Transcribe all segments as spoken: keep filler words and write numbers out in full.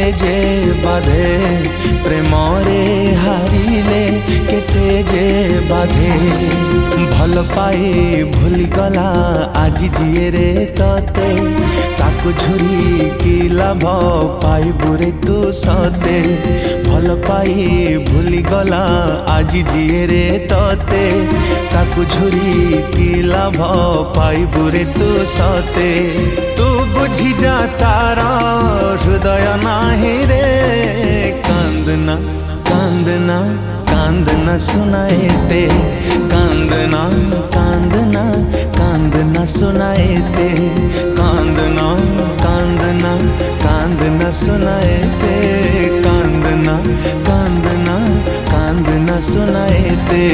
जे बाधे प्रेम रे हारिले केते जे बाधे भल पाई भूली गला आज जिए रे तते ताकू झुरी की लाभ पाइबु रे तू सते भल पाई भूली गला आज जिए रे तते ताकू झुरी की लाभ पाइबु रे तू सते तू बुझी जा तारा हृदय नाही रे कांदना कांदना कांदना सुनाए ते कांदना कांदना कांदना सुनाए ते कांदना कांदना कांदना सुनाए ते कांदना कांदना कांदना सुनाए ते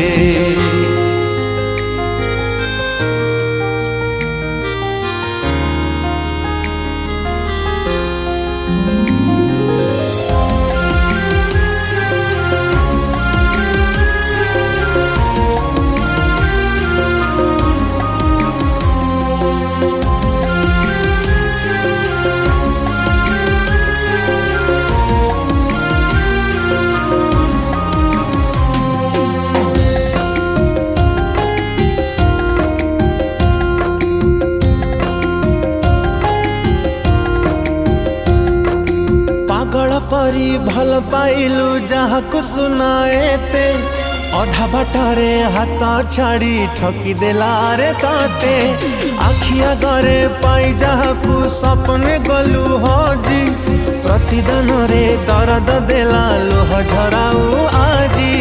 परी भल पाइलु जहाँ को सुनाए ते अधा बाटारे हाथ छाड़ी ठकी देला रे ताते आखिया गरे पाई जहाँ को सपने गलु हजी प्रतिदान रे दर्द देला लोह झराऊ आजी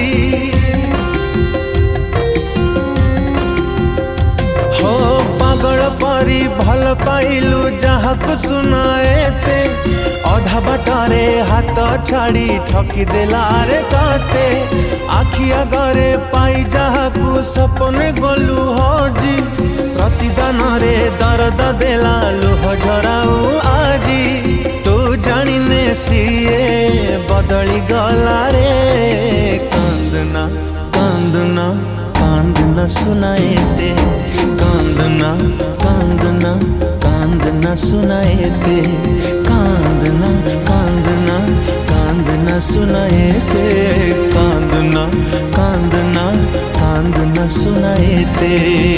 हो पागल परी भल पाइलु जहाँ को सुनाए ते अधा बाटारे हाथ छाड़ी ठकी देला रे ताते आखिया गरे पाई जहाँ को सपने गलु हजी प्रतिदान रे दर्द देला लुह झराऊ आजी तू जानिने सिए बदली गला रे कांदना कांदना कांदना सुनाए ते कांदना कांदना कांदना सुनाए ते कांदना कांदना कांदना सुनाए ते कांदना कांदना कांदना सुनाए ते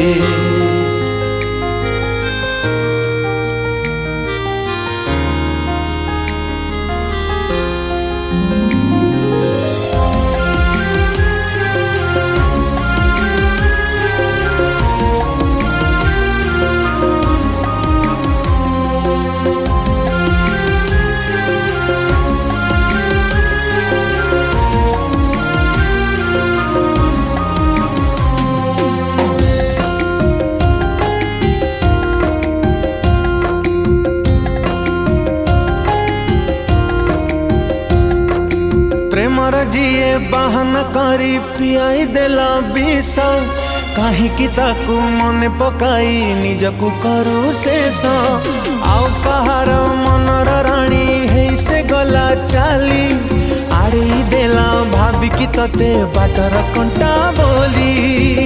प्रेमर जिए बहाना करी पियाई देला विष कहीं ताकू मन पकाई निजकू करू शेष आउ कहार मनर राणी हे से गला चाली आड़ी देला भाविकी तते बाटर कंटा बोली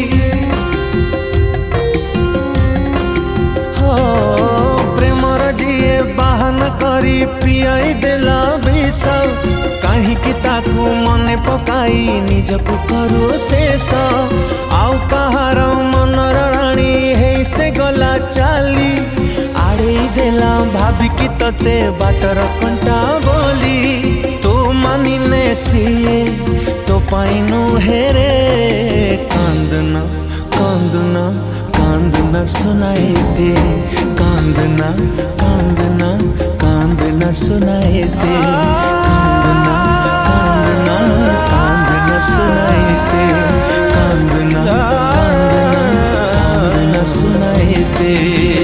हो प्रेमर जिए बहाना करी पियाई देला विष कहीं ताकू मन पकाई निजकू करू शेष आउ कहार मनर राणी हे से गला चाली आड़े देला भाविकी तते बाटर कंटा बोली तू मानिने सिए तो पाइनु हेरे कांदना कांदना कांदना सुनाए ते कांदना कांदना कांदना सुनाए ते कांदना कांदना कांदना सुनाए ते कांदना कांदना कांदना सुनाए ते।